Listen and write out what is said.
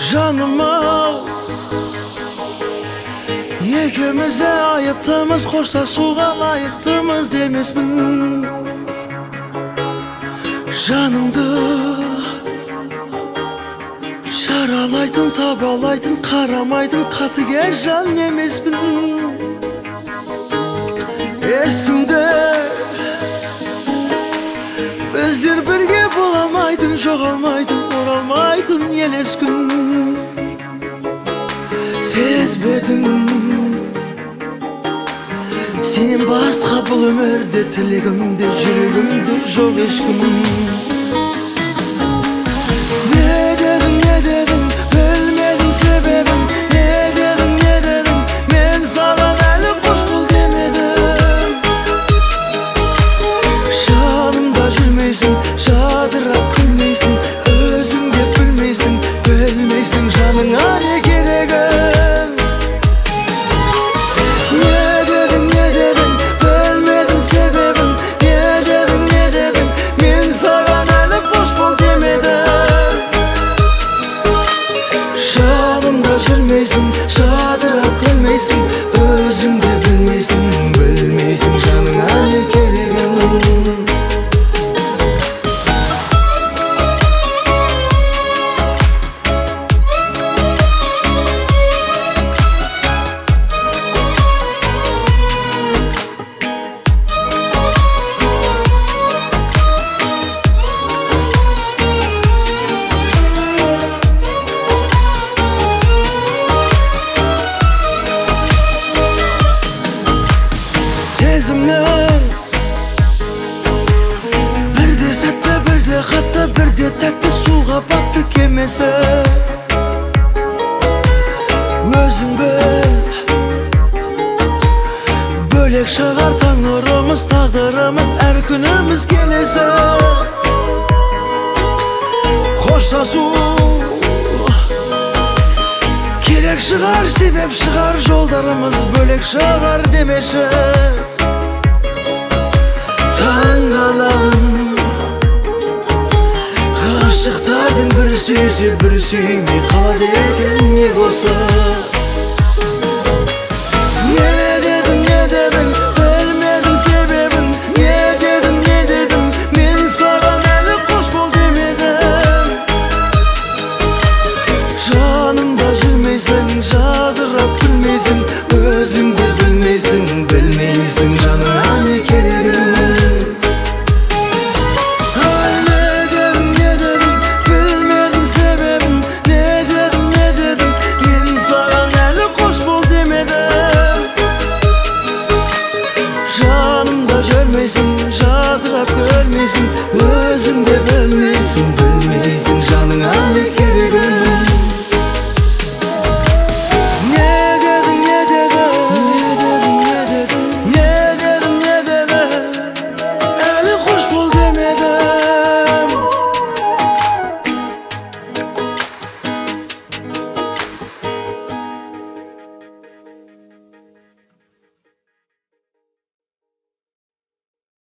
Жаным-ау, екеуміз де айыптымыз, қоштасуға лайықтымыз демеспін. Жанымды жаралайтын, табалайтын, қарамайтын қатыгез жан емеспін. Есіңде біздер бірге бола алмайтын, жоғалмайтын, оралмайтын елес күн. Сезбедің сен басқа бұл өмірде, тілегімде, жүрегімде жоқ ешкім. Не дедің, білмедім себебін. Не дедің, мен саған әлі қош бол демедім. Жанымда жүрмейсің, жадырап күлмейсің, өзің де білмейсің жаныңа не керегін. Не дедің, білмедім себебін. Не дедің, мен саған әлі қош бол демедім. Жанымда жүрмейсің, жадырап күлмейсің, өзің де білмейсің жаныңа не керегін. Сезімнің бірде сәтті, бірде қатты, бірде тәтті, суға батты кемесі. Өзің біл, бөлек шығар таң нұрымыз, тағдырымыз, әр күніміз келесі. Қоштасу керек шығар, себеп шығар, жолдарымыз бөлек шығар демеші. Таңғаламын ғашықтардың бірі сүйсе, бірі сүймей қалады екен неге осы. Не дедің, білмедім себебін. Не дедің, мен саған әлі қош бол демедім. Жанымда жүрмейсің, жадырап күлмейсің, өзің де білмейсің жаныңа не керегін. Жанымда жүрмейсің, жадырап көрмейсің, өзің де білмейсің